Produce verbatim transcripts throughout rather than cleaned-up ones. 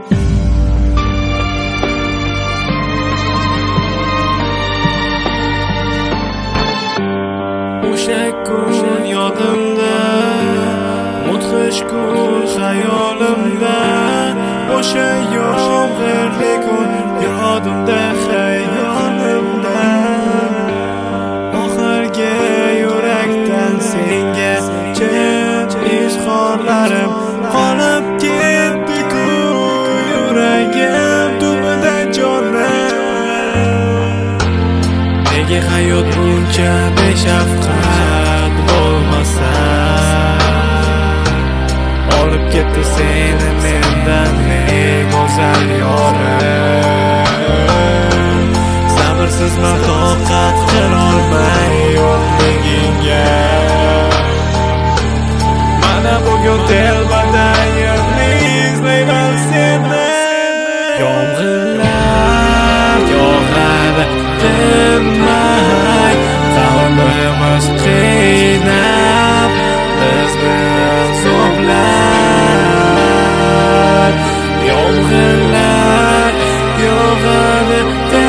O'sha kun yodimda, mudhish kun xayolimda, o'sha yomg'irli kun yodimda, xayolimda. Oxirgi yurakdan senga chin izhorlarim qolib ketdi-ku, yuragim tubida jonim. Nega hayot buncha beshafqat bo'lmasa, olib ketdi seni mendan eng go'zal yorim. Sabrsizman, toqat qilolmay yo'qligingga. Mana bugun telbadayimni izlayman seni. Yomg'irlar yog'adi tinmay, qalbimiz qiynab bizni zoblar. Yomg'irlar yog'adi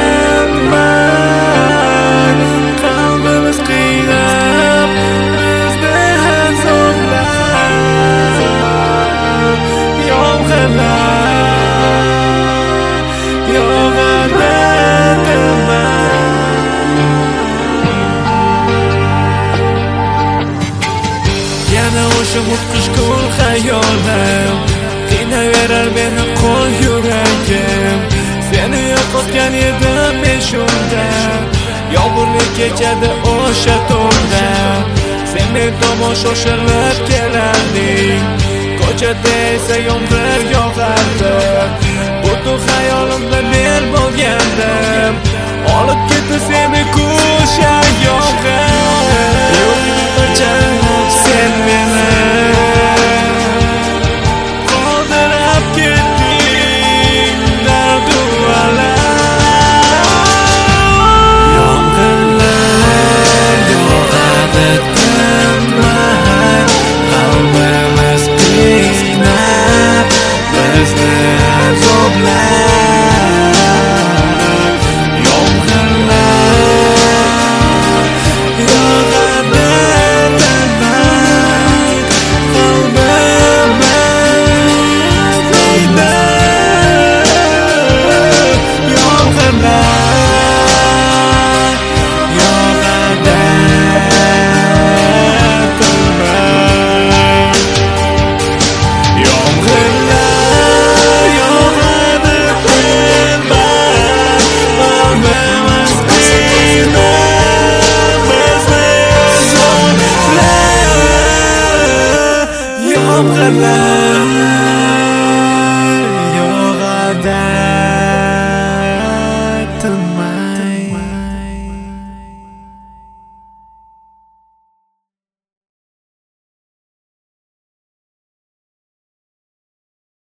tinmay, qalbimiz qiynab bizni zoblar. Yomg'irlar yog'adi o'sha mudhish kun xayolim qiynaverar meni qo'l yuragim. Seni yo'qotgan edim men shunda, yomg'irli kechada o'sha tunda. Sen men tomon shoshilib kelarding, ko'chada esa yomg'ir yog'ardi. Butun hayolimda men bo'lgandim, olib ketdi seni o'sha yomg'ir. Sen meni qoldirib ketding dardu alam. Yomg'irlar yog'adi tinmay, qalbimiz qiynab bizni